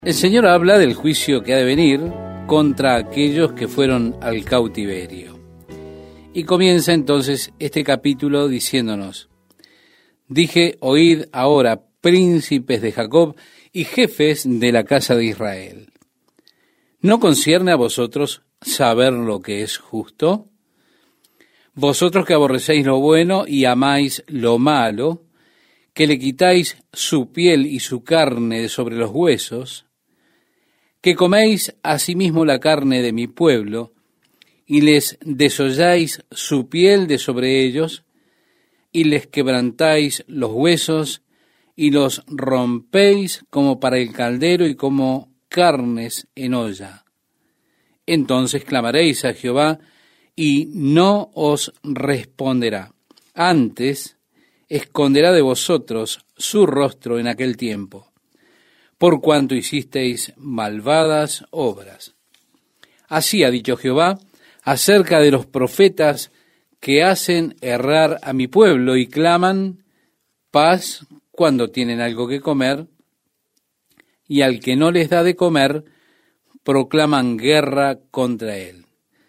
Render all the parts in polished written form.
El Señor habla del juicio que ha de venir contra aquellos que fueron al cautiverio. Y comienza entonces este capítulo diciéndonos: dije, oíd ahora, príncipes de Jacob y jefes de la casa de Israel. ¿No concierne a vosotros saber lo que es justo? Vosotros que aborrecéis lo bueno y amáis lo malo, que le quitáis su piel y su carne de sobre los huesos, que coméis asimismo la carne de mi pueblo, y les desolláis su piel de sobre ellos, y les quebrantáis los huesos, y los rompéis como para el caldero y como carnes en olla. Entonces clamaréis a Jehová, y no os responderá. Antes esconderá de vosotros su rostro en aquel tiempo, por cuanto hicisteis malvadas obras. Así ha dicho Jehová acerca de los profetas que hacen errar a mi pueblo y claman paz cuando tienen algo que comer, y al que no les da de comer, proclaman guerra contra él.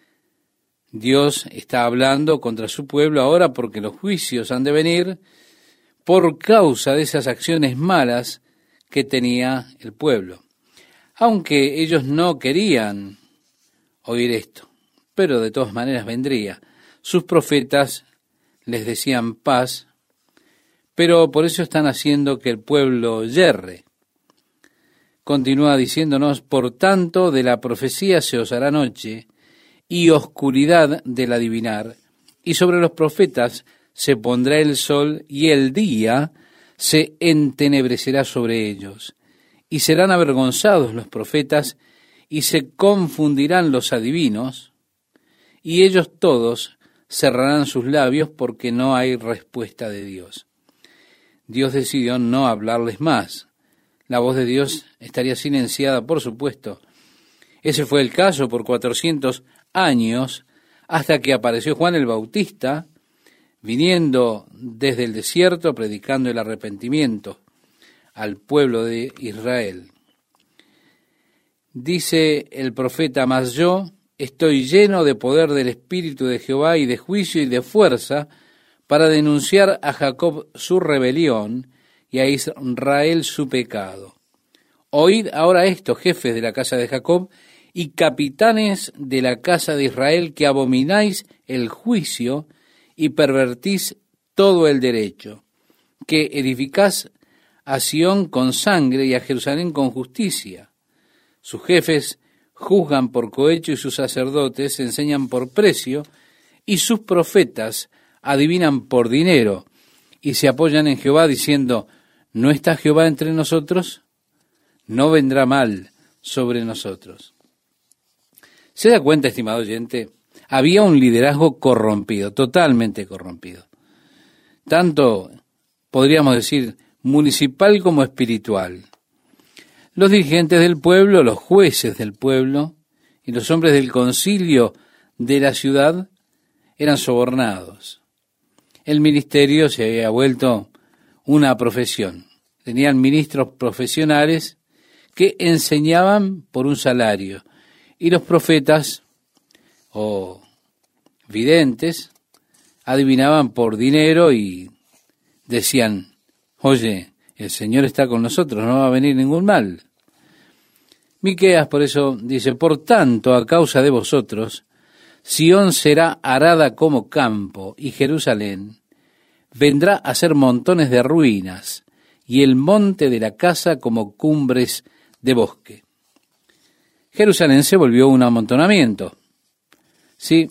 Dios está hablando contra su pueblo ahora porque los juicios han de venir por causa de esas acciones malas que tenía el pueblo, aunque ellos no querían oír esto, pero de todas maneras vendría. Sus profetas les decían paz, pero por eso están haciendo que el pueblo yerre. Continúa diciéndonos: por tanto, de la profecía se os hará noche, y oscuridad del adivinar, y sobre los profetas se pondrá el sol, y el día se entenebrecerá sobre ellos, y serán avergonzados los profetas, y se confundirán los adivinos, y ellos todos cerrarán sus labios porque no hay respuesta de Dios. Dios decidió no hablarles más. La voz de Dios estaría silenciada, por supuesto. Ese fue el caso por 400 años, hasta que apareció Juan el Bautista, viniendo desde el desierto, predicando el arrepentimiento al pueblo de Israel. Dice el profeta: mas yo estoy lleno de poder del Espíritu de Jehová y de juicio y de fuerza, para denunciar a Jacob su rebelión y a Israel su pecado. Oíd ahora esto, jefes de la casa de Jacob y capitanes de la casa de Israel, que abomináis el juicio y pervertís todo el derecho, que edificás a Sión con sangre y a Jerusalén con justicia. Sus jefes juzgan por cohecho y sus sacerdotes enseñan por precio, y sus profetas adivinan por dinero, y se apoyan en Jehová diciendo: ¿no está Jehová entre nosotros? No vendrá mal sobre nosotros. ¿Se da cuenta, estimado oyente? Había un liderazgo corrompido, totalmente corrompido. Tanto, podríamos decir, municipal como espiritual. Los dirigentes del pueblo, los jueces del pueblo y los hombres del concilio de la ciudad eran sobornados. El ministerio se había vuelto una profesión. Tenían ministros profesionales que enseñaban por un salario, y los profetas o videntes adivinaban por dinero y decían: oye, el Señor está con nosotros, no va a venir ningún mal. Miqueas por eso dice: por tanto, a causa de vosotros, Sión será arada como campo, y Jerusalén vendrá a ser montones de ruinas, y el monte de la casa como cumbres de bosque. Jerusalén se volvió un amontonamiento. Sí,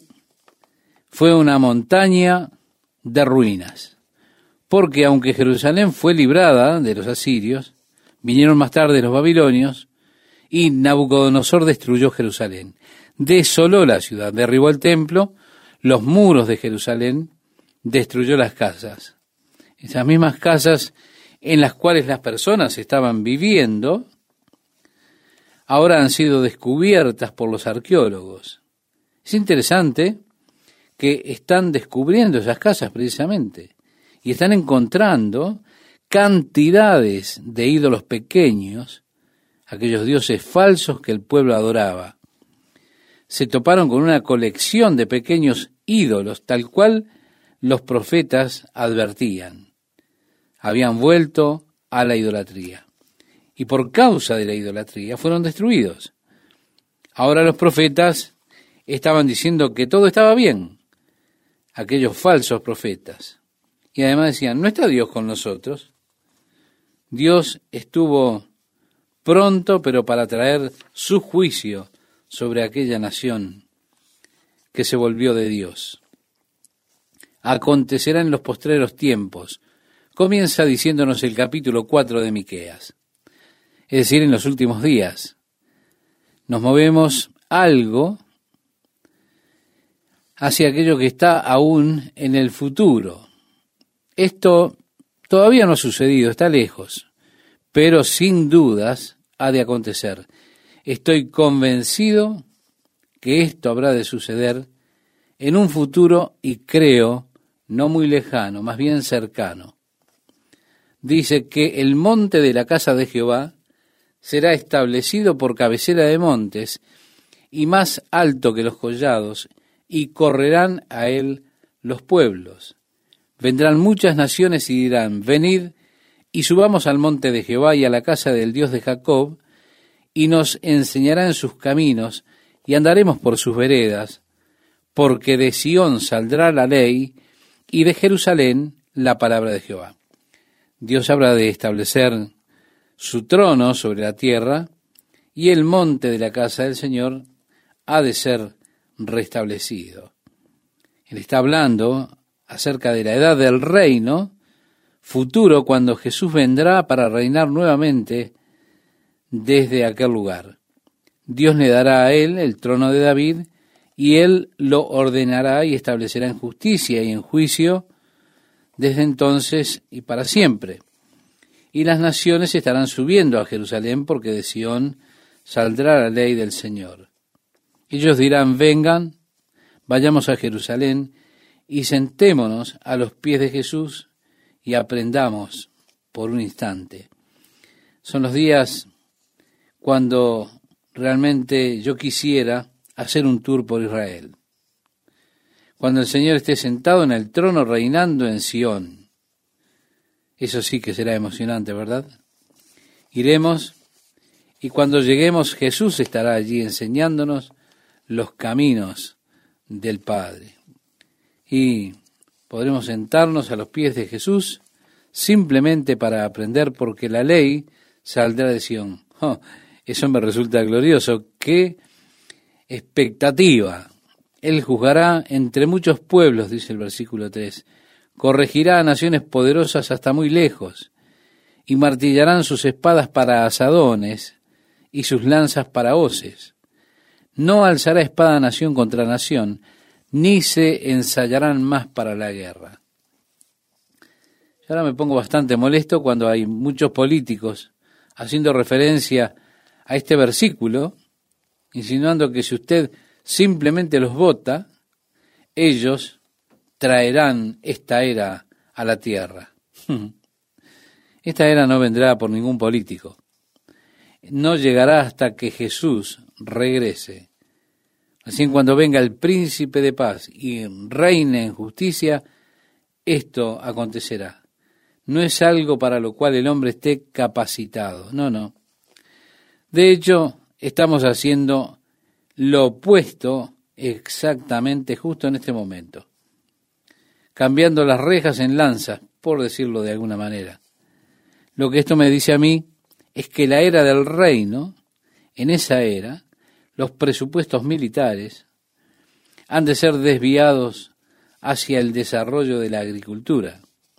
fue una montaña de ruinas, porque aunque Jerusalén fue librada de los asirios, vinieron más tarde los babilonios, y Nabucodonosor destruyó Jerusalén. Desoló la ciudad, derribó el templo, los muros de Jerusalén, destruyó las casas. Esas mismas casas en las cuales las personas estaban viviendo, ahora han sido descubiertas por los arqueólogos. Es interesante que están descubriendo esas casas precisamente y están encontrando cantidades de ídolos pequeños aquellos dioses falsos que el pueblo adoraba. Se toparon con una colección de pequeños ídolos, tal cual los profetas advertían. Habían vuelto a la idolatría. Y por causa de la idolatría fueron destruidos. Ahora los profetas estaban diciendo que todo estaba bien, aquellos falsos profetas. Y además decían, ¿no está Dios con nosotros? Dios estuvo pronto, pero para traer su juicio sobre aquella nación que se volvió de Dios. Acontecerá en los postreros tiempos. Comienza diciéndonos el capítulo 4 de Miqueas. Es decir, en los últimos días. Nos movemos algo hacia aquello que está aún en el futuro. Esto todavía no ha sucedido, está lejos, pero sin dudas ha de acontecer. Estoy convencido que esto habrá de suceder en un futuro y creo no muy lejano, más bien cercano. Dice que el monte de la casa de Jehová será establecido por cabecera de montes y más alto que los collados, y correrán a él los pueblos. Vendrán muchas naciones y dirán, venid y subamos al monte de Jehová y a la casa del Dios de Jacob, y nos enseñará en sus caminos, y andaremos por sus veredas, porque de Sión saldrá la ley, y de Jerusalén la palabra de Jehová. Dios habrá de establecer su trono sobre la tierra, y el monte de la casa del Señor ha de ser restablecido. Él está hablando acerca de la edad del reino futuro, cuando Jesús vendrá para reinar nuevamente desde aquel lugar. Dios le dará a él el trono de David, y él lo ordenará y establecerá en justicia y en juicio desde entonces y para siempre. Y las naciones estarán subiendo a Jerusalén, porque de Sión saldrá la ley del Señor. Ellos dirán, vengan, vayamos a Jerusalén y sentémonos a los pies de Jesús y aprendamos por un instante. Son los días cuando realmente yo quisiera hacer un tour por Israel. Cuando el Señor esté sentado en el trono reinando en Sión. Eso sí que será emocionante, ¿verdad? Iremos y cuando lleguemos Jesús estará allí enseñándonos los caminos del Padre. Y podremos sentarnos a los pies de Jesús simplemente para aprender, porque la ley saldrá de Sión. Oh, eso me resulta glorioso. ¡Qué expectativa! Él juzgará entre muchos pueblos, dice el versículo 3. Corregirá a naciones poderosas hasta muy lejos, y martillarán sus espadas para asadones y sus lanzas para hoces. No alzará espada nación contra nación, ni se ensayarán más para la guerra. Yo ahora me pongo bastante molesto cuando hay muchos políticos haciendo referencia a este versículo, insinuando que si usted simplemente los vota, ellos traerán esta era a la tierra. Esta era no vendrá por ningún político. No llegará hasta que Jesús regrese. Así, cuando venga el príncipe de paz y reine en justicia, esto acontecerá. No es algo para lo cual el hombre esté capacitado. No, no. De hecho, estamos haciendo lo opuesto exactamente justo en este momento. Cambiando las rejas en lanzas, por decirlo de alguna manera. Lo que esto me dice a mí es que la era del reino, en esa era, los presupuestos militares han de ser desviados hacia el desarrollo de la agricultura.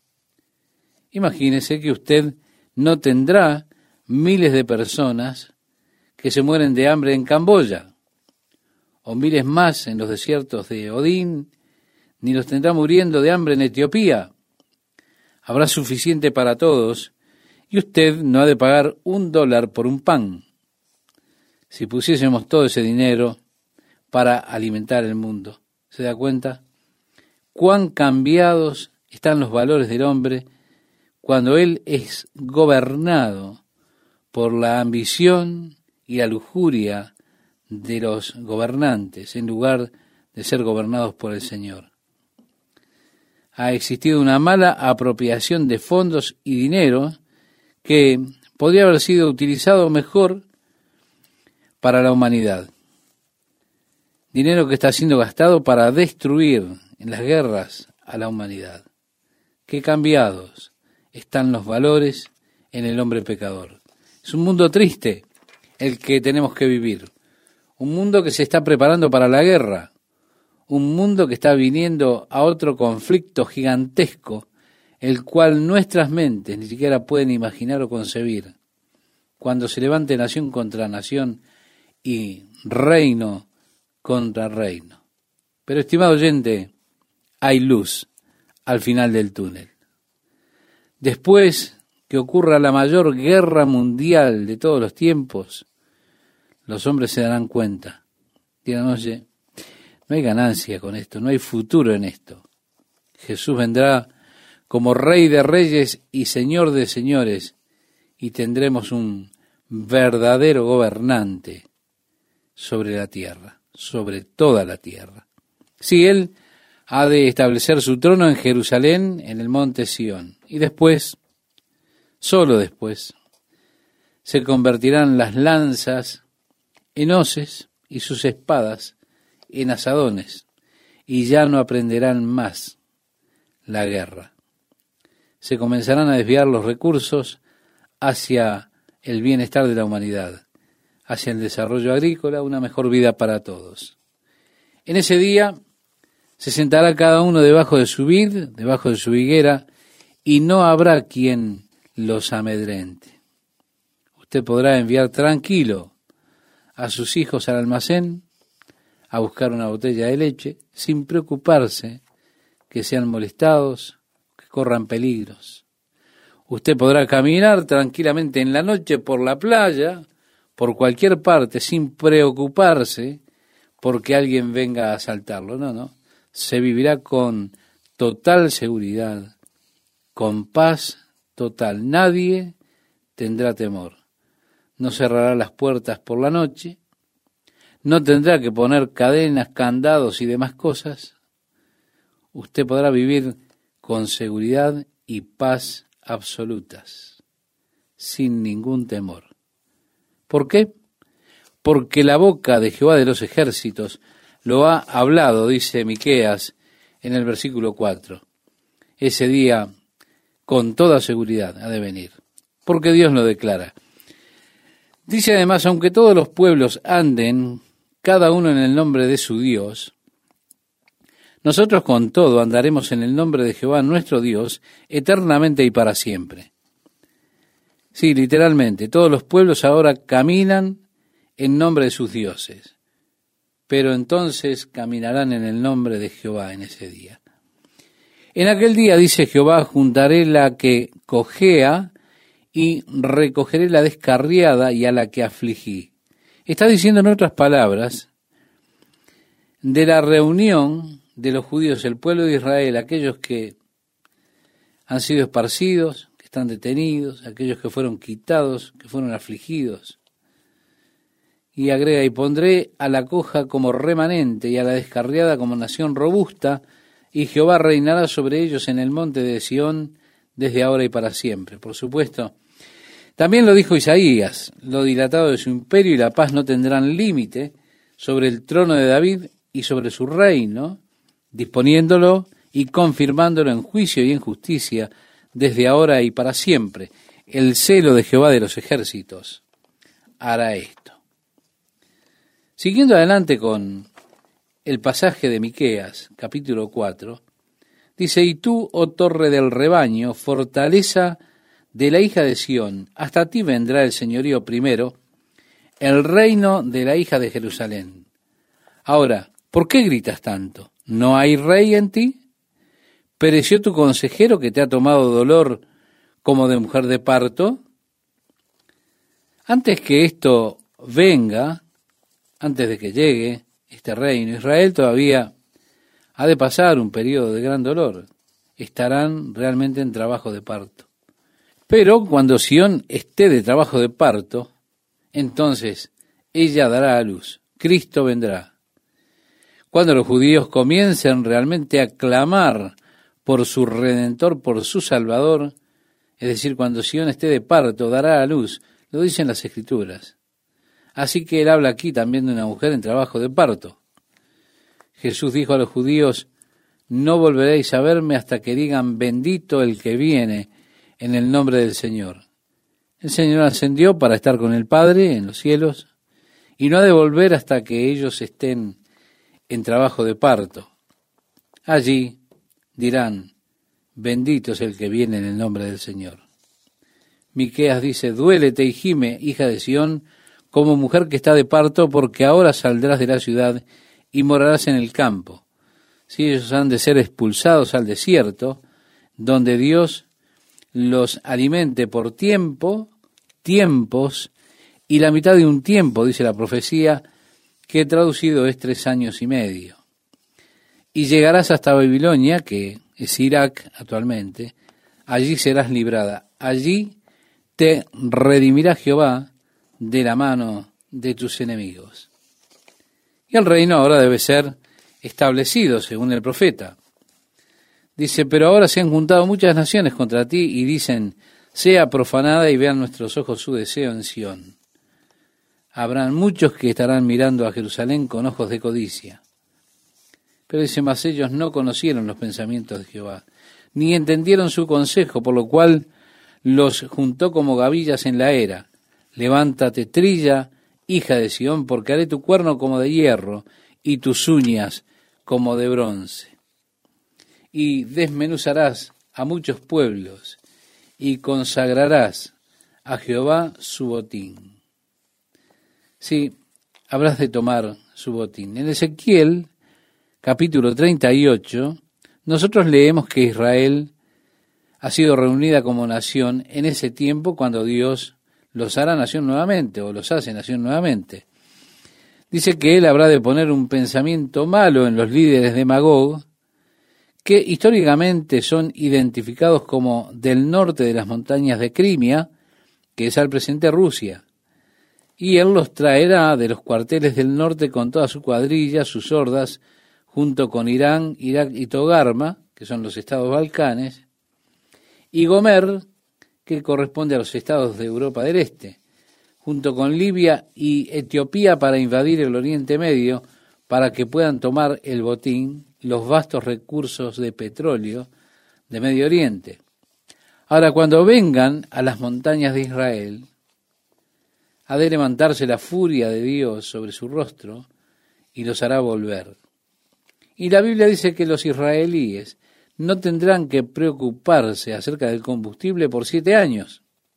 Imagínese que usted no tendrá miles de personas que se mueren de hambre en Camboya, o miles más en los desiertos de Odín, ni los tendrá muriendo de hambre en Etiopía. Habrá suficiente para todos, y usted no ha de pagar $1 por un pan. Si pusiésemos todo ese dinero para alimentar el mundo, ¿se da cuenta? Cuán cambiados están los valores del hombre cuando él es gobernado por la ambición y la lujuria de los gobernantes, en lugar de ser gobernados por el Señor. Ha existido una mala apropiación de fondos y dinero que podría haber sido utilizado mejor para la humanidad. Dinero que está siendo gastado para destruir en las guerras a la humanidad. Qué cambiados están los valores en el hombre pecador. Es un mundo triste el que tenemos que vivir. Un mundo que se está preparando para la guerra. Un mundo que está viniendo a otro conflicto gigantesco, el cual nuestras mentes ni siquiera pueden imaginar o concebir. Cuando se levante nación contra nación y reino contra reino. Pero, estimado oyente, hay luz al final del túnel. Después que ocurra la mayor guerra mundial de todos los tiempos, los hombres se darán cuenta. Dirán, oye, no hay ganancia con esto, no hay futuro en esto. Jesús vendrá como Rey de Reyes y Señor de Señores, y tendremos un verdadero gobernante sobre la tierra, sobre toda la tierra. Sí, Él ha de establecer su trono en Jerusalén, en el monte Sión, y después, solo después, se convertirán las lanzas en hoces y sus espadas en asadones, y ya no aprenderán más la guerra. Se comenzarán a desviar los recursos hacia el bienestar de la humanidad, hacia el desarrollo agrícola, una mejor vida para todos. En ese día se sentará cada uno debajo de su vid, debajo de su higuera, y no habrá quien los amedrente. Usted podrá enviar tranquilo a sus hijos al almacén a buscar una botella de leche, sin preocuparse que sean molestados, que corran peligros. Usted podrá caminar tranquilamente en la noche por la playa, por cualquier parte, sin preocuparse porque alguien venga a asaltarlo. No. Se vivirá con total seguridad, con paz total. Nadie tendrá temor. No cerrará las puertas por la noche, no tendrá que poner cadenas, candados y demás cosas. Usted podrá vivir con seguridad y paz absolutas, sin ningún temor. ¿Por qué? Porque la boca de Jehová de los ejércitos lo ha hablado, dice Miqueas en el versículo 4. Ese día, con toda seguridad, ha de venir, porque Dios lo declara. Dice además, aunque todos los pueblos anden, cada uno en el nombre de su Dios, nosotros con todo andaremos en el nombre de Jehová nuestro Dios, eternamente y para siempre. Sí, literalmente, todos los pueblos ahora caminan en nombre de sus dioses, pero entonces caminarán en el nombre de Jehová en ese día. En aquel día, dice Jehová, juntaré la que cojea y recogeré la descarriada y a la que afligí. Está diciendo en otras palabras, de la reunión de los judíos, el pueblo de Israel, aquellos que han sido esparcidos, que están detenidos, aquellos que fueron quitados, que fueron afligidos. Y agrega, y pondré a la coja como remanente y a la descarriada como nación robusta, y Jehová reinará sobre ellos en el monte de Sión desde ahora y para siempre. Por supuesto, también lo dijo Isaías, lo dilatado de su imperio y la paz no tendrán límite sobre el trono de David y sobre su reino, disponiéndolo y confirmándolo en juicio y en justicia desde ahora y para siempre. El celo de Jehová de los ejércitos hará esto. Siguiendo adelante con el pasaje de Miqueas, capítulo 4, dice, y tú, oh torre del rebaño, fortaleza de la hija de Sión, hasta ti vendrá el señorío primero, el reino de la hija de Jerusalén. Ahora, ¿por qué gritas tanto? ¿No hay rey en ti? ¿Pereció tu consejero que te ha tomado dolor como de mujer de parto? Antes que esto venga, antes de que llegue este reino, Israel todavía ha de pasar un periodo de gran dolor. Estarán realmente en trabajo de parto. Pero cuando Sión esté de trabajo de parto, entonces ella dará a luz. Cristo vendrá. Cuando los judíos comiencen realmente a clamar por su Redentor, por su Salvador, es decir, cuando Sión esté de parto, dará a luz. Lo dicen las Escrituras. Así que él habla aquí también de una mujer en trabajo de parto. Jesús dijo a los judíos, no volveréis a verme hasta que digan bendito el que viene en el nombre del Señor. El Señor ascendió para estar con el Padre en los cielos y no ha de volver hasta que ellos estén en trabajo de parto. Allí dirán, bendito es el que viene en el nombre del Señor. Miqueas dice, duélete y gime, hija de Sión, como mujer que está de parto, porque ahora saldrás de la ciudad y morarás en el campo. Si ellos han de ser expulsados al desierto, donde Dios los alimente por tiempos, y la mitad de un tiempo, dice la profecía, que traducido es 3 años y medio. Y llegarás hasta Babilonia, que es Irak actualmente, allí serás librada, allí te redimirá Jehová de la mano de tus enemigos. Y el reino ahora debe ser establecido, según el profeta. Dice, pero ahora se han juntado muchas naciones contra ti y dicen, sea profanada y vean nuestros ojos su deseo en Sión. Habrán muchos que estarán mirando a Jerusalén con ojos de codicia. Pero dice, mas ellos no conocieron los pensamientos de Jehová, ni entendieron su consejo, por lo cual los juntó como gavillas en la era. Levántate, trilla, hija de Sión, porque haré tu cuerno como de hierro y tus uñas como de bronce. Y desmenuzarás a muchos pueblos y consagrarás a Jehová su botín. Sí, habrás de tomar su botín. En Ezequiel, capítulo 38, nosotros leemos que Israel ha sido reunida como nación en ese tiempo cuando Dios los hará nación nuevamente, o los hace nación nuevamente. Dice que él habrá de poner un pensamiento malo en los líderes de Magog, que históricamente son identificados como del norte de las montañas de Crimea, que es al presente Rusia. Y él los traerá de los cuarteles del norte con toda su cuadrilla, sus hordas, junto con Irán, Irak y Togarma, que son los estados Balcanes, y Gomer, que corresponde a los estados de Europa del Este, junto con Libia y Etiopía para invadir el Oriente Medio, para que puedan tomar el botín, los vastos recursos de petróleo de Medio Oriente. Ahora, cuando vengan a las montañas de Israel, ha de levantarse la furia de Dios sobre su rostro y los hará volver. Y la Biblia dice que los israelíes no tendrán que preocuparse acerca del combustible por 7 años.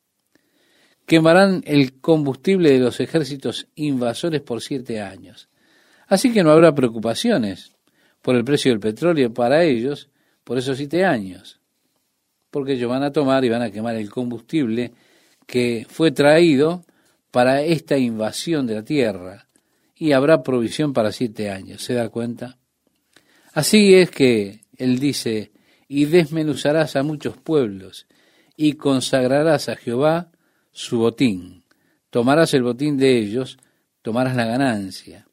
Quemarán el combustible de los ejércitos invasores por 7 años. Así que no habrá preocupaciones por el precio del petróleo para ellos por esos 7 años. Porque ellos van a tomar y van a quemar el combustible que fue traído para esta invasión de la tierra. Y habrá provisión para 7 años. ¿Se da cuenta? Así es que él dice, y desmenuzarás a muchos pueblos, y consagrarás a Jehová su botín. Tomarás el botín de ellos, tomarás la ganancia,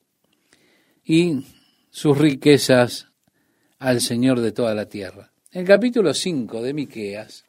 y sus riquezas al Señor de toda la tierra. El capítulo 5 de Miqueas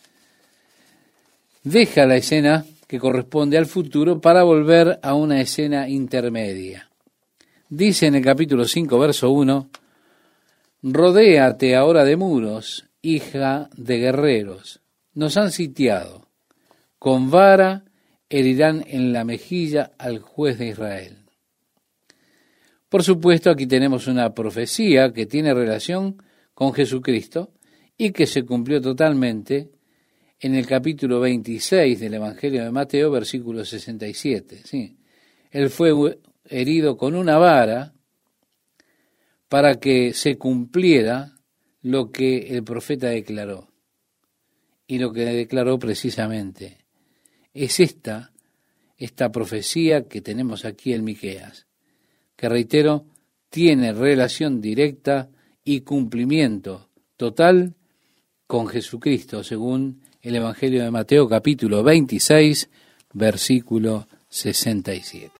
deja la escena que corresponde al futuro para volver a una escena intermedia. Dice en el capítulo 5, verso 1, rodéate ahora de muros, hija de guerreros. Nos han sitiado. Con vara herirán en la mejilla al juez de Israel. Por supuesto, aquí tenemos una profecía que tiene relación con Jesucristo y que se cumplió totalmente en el capítulo 26 del Evangelio de Mateo, versículo 67. ¿Sí? Él fue herido con una vara para que se cumpliera lo que el profeta declaró. Y lo que declaró precisamente es esta profecía que tenemos aquí en Miqueas, que reitero, tiene relación directa y cumplimiento total con Jesucristo, según el Evangelio de Mateo capítulo 26, versículo 67.